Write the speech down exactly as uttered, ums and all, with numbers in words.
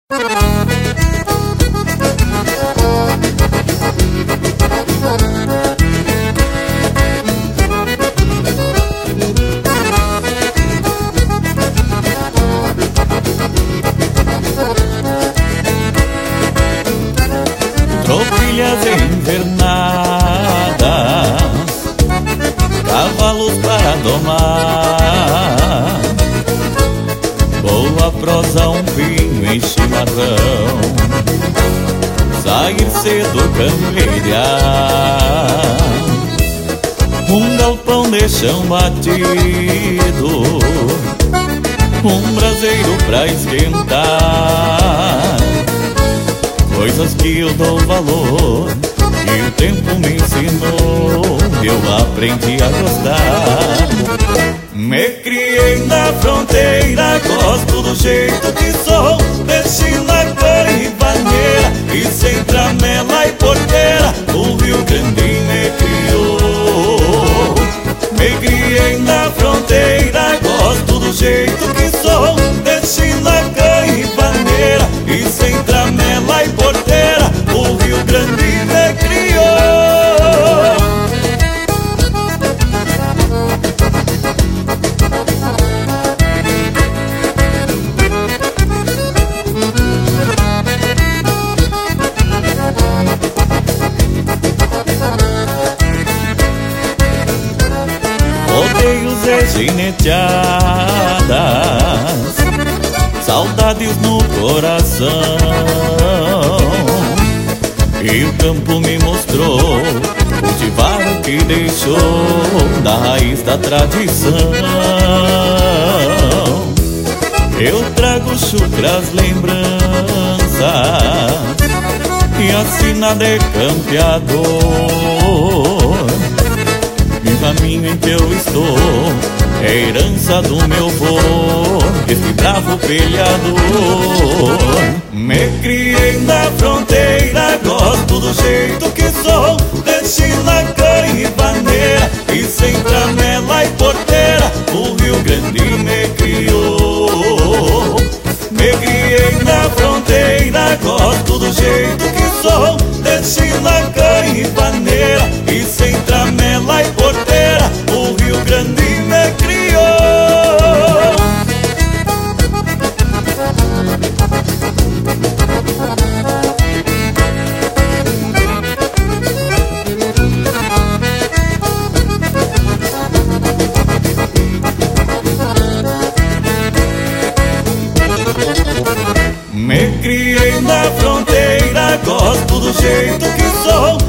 Tropilhas invernadas, cavalos para domar, boa prosa, um vinho e chimarrão, sair cedo campear, um galpão de chão batido, um braseiro pra esquentar, coisas que eu dou valor e o tempo me ensinou, eu aprendi a gostar. Me criei na fronteira, gosto do jeito que sou, de chinaca e vaneira, e sem tramela e porteira, o Rio Grande me criou. Me criei na fronteira, gosto do jeito que sou, de chinaca e vaneira, e sem tramela e porteira, o Rio Grande me criou. Rodeios e gineteadas, saudades no coração, e o campo me mostrou cultivar o que deixou da raiz da tradição. Eu trago chucras lembranças e a sina de campeador, e o caminho em que eu estou é herança do meu vô, este bravo peleador. Me criei na fronteira, gosto do jeito que sou, de chinaca e vaneira, e sem tramela e porteira, o Rio Grande me criou. Me criei na fronteira, gosto do jeito que sou, de chinaca e vaneira, e sem tramela e porteira, o Rio Grande me criou. Me criei na fronteira, gosto do jeito que sou,